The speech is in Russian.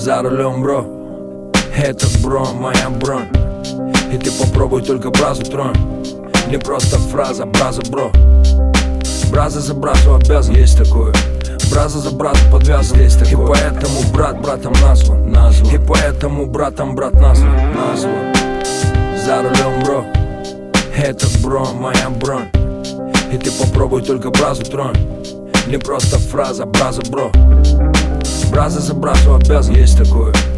За рулем, бро, этот бро, моя бронь. И ты попробуй только бразу тронь. Не просто фраза, браза, бро. Браза за бразу обязан, есть такое. И поэтому брат братом назван. Назван. За рулем, бро, этот бро, моя бронь. И ты попробуй только бразу тронь. Не просто фраза, браза, бро. Браза за бразу обязан, есть такое. И поэтому брат братом назван. Назван. За рулем, бро, этот бро, моя бронь. И ты попробуй только бразу тронь. Не просто фраза, браза, бро. Браза за бразу обязан, есть такое.